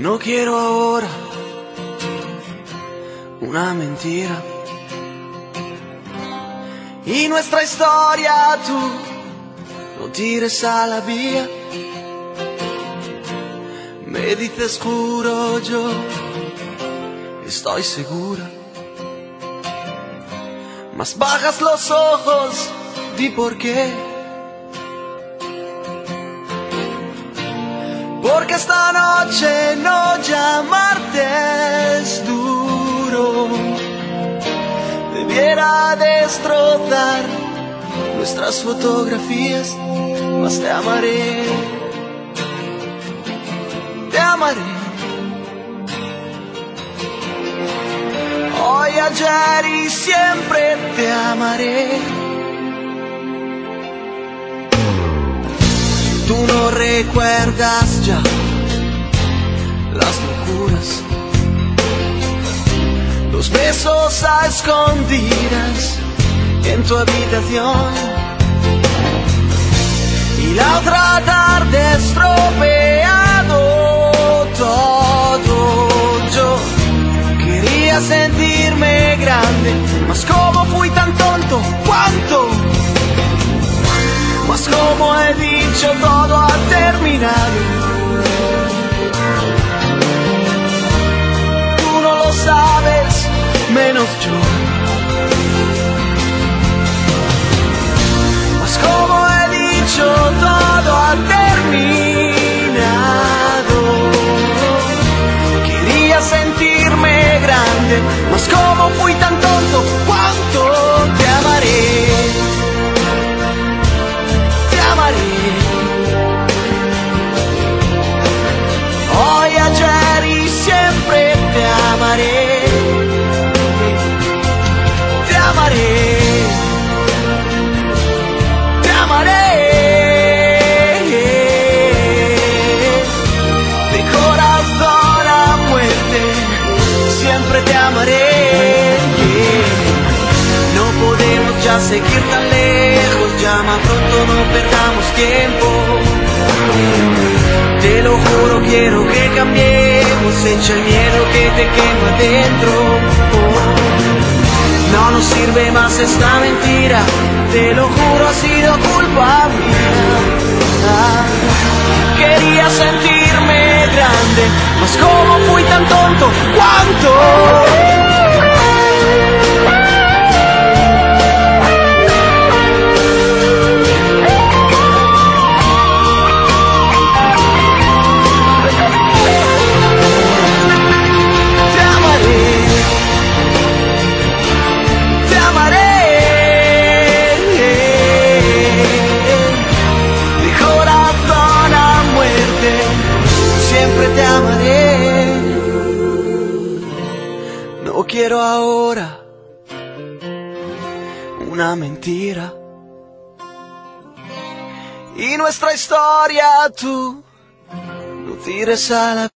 No quiero ahora una mentira. Y nuestra historia tú no tires a la vía. Me dices juro, yo estoy segura. Mas bajas los ojos, di por qué. Porque esta noche no llamarte es duro. Debiera destrozar nuestras fotografías, mas te amaré. Te amaré. Hoy, ayer y siempre te amaré. Tú no recuerdas ya las locuras, los besos a escondidas en tu habitación, y la otra tarde estropeado todo. Yo quería sentirme grande, mas como fui tan tonto, ¿cuánto? Mas como he dicho, todo ha terminado. Tú no lo sabes, menos yo. Mas como he dicho, todo ha terminado. Quería sentirme grande, mas como fui tan tonto, ¿cuánto te amaré? Hoy, ayer y siempre te amaré. Te amaré. Te amaré. De corazón a muerte, siempre te amaré. No podemos ya seguir tan lejos, llama pronto, no perdamos tiempo. Te lo juro, quiero que cambiemos, echa el miedo que te quema dentro. No nos sirve más esta mentira, te lo juro, ha sido culpa mía. Quería sentirme grande, mas como fui tan tonto, ¿cuánto? Siempre te amaré. No quiero ahora una mentira. Y nuestra historia tú no tires a la